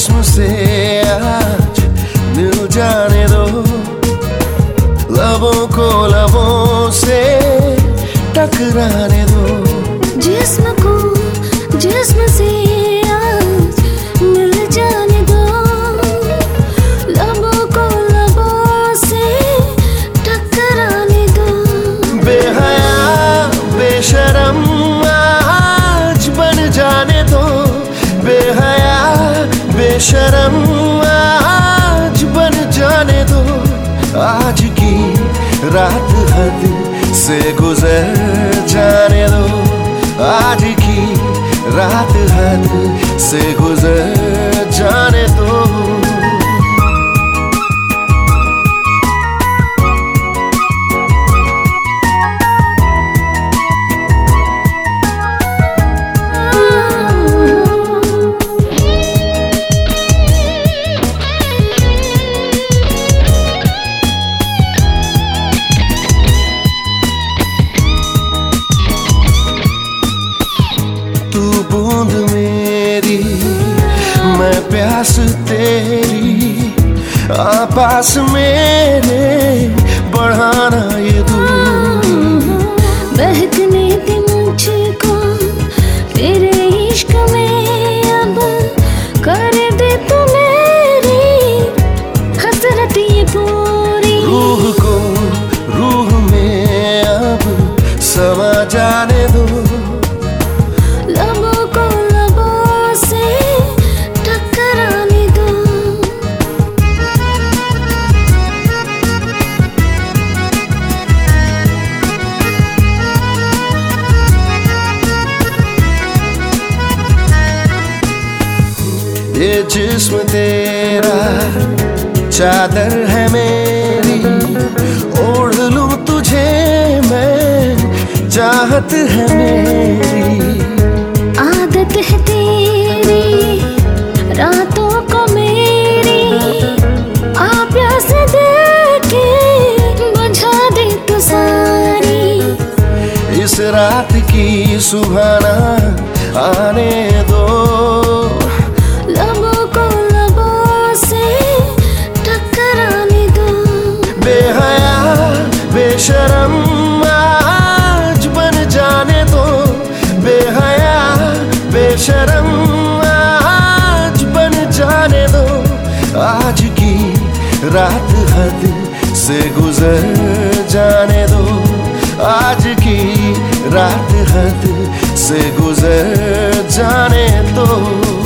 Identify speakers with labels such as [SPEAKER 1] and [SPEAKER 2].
[SPEAKER 1] जिस्म से आज मिल जाने दो, लबों को लबों से टकराने दो।
[SPEAKER 2] जिस्म को जिस्म से आज मिल जाने दो, लबों को लबों से टकराने दो।
[SPEAKER 1] बेहया बेशरम आज बन जाने दो, बेहया बेशरम आज बन जाने दो। आज की रात हद से गुजर जाने दो, आज की रात हद से गुजर जाने दो। बूंद मेरी मैं प्यास तेरी, पास मेरे बढ़ाना ये दूरी।
[SPEAKER 2] बहकने दे मुझको तेरे इश्क में, अब कर दे तू मेरी हसरत ये पूरी।
[SPEAKER 1] रूह को रूह में अब समा जाने दो,
[SPEAKER 2] लबों को लबों से टकराने दो।
[SPEAKER 1] ये जिस्म तेरा चादर है मेरी, ओढ़ लूं तुझे मैं, चाहत है मेरी।
[SPEAKER 2] आदत है तेरी रातों को मेरी, आ प्यास दे के बुझा दे तू सारी।
[SPEAKER 1] इस रात की सुहाना आने दो,
[SPEAKER 2] लबों को लबों से टकराने दो।
[SPEAKER 1] बेहया बेशरम आज बन जाने दो, बेहया बेशरम आज बन जाने दो। आज की रात हद से गुजर जाने दो, आज की रात हद से गुजर जाने दो।